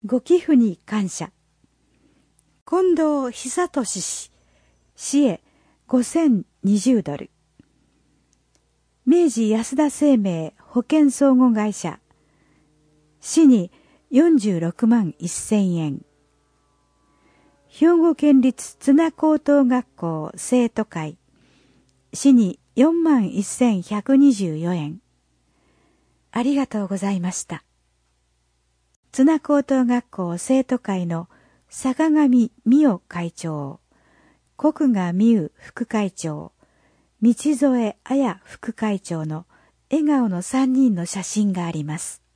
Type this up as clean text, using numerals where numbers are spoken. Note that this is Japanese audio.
ご寄付に感謝。近藤久俊氏、市へ5020ドル。明治安田生命保険相互会社、市に46万1000円。兵庫県立津奈高等学校生徒会、市に4万1124円。ありがとうございました。津奈高等学校生徒会の坂上美代会長、国賀美優副会長、道添彩副会長の笑顔の3人の写真があります。